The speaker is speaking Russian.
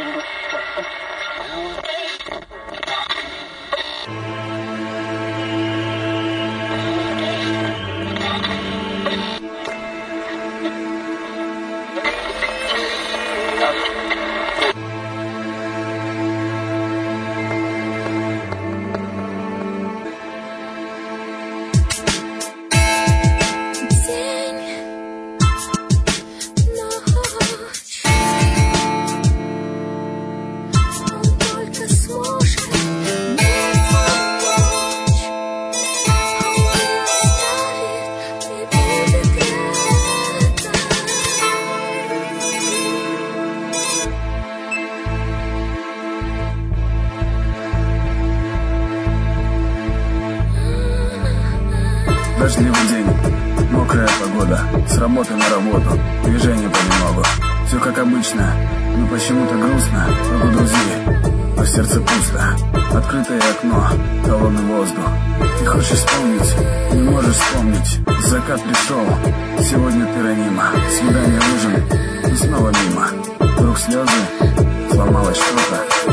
Дождливый день, мокрая погода, с работы на работу, движение понемногу. Все как обычно, но почему-то грустно, как у друзей. А в сердце пусто, открытое окно, холодный воздух. Ты хочешь вспомнить, не можешь вспомнить. Закат пришел, сегодня ты ранима. Свидание, ужин, и снова мимо. Вдруг слезы, сломалось что-то.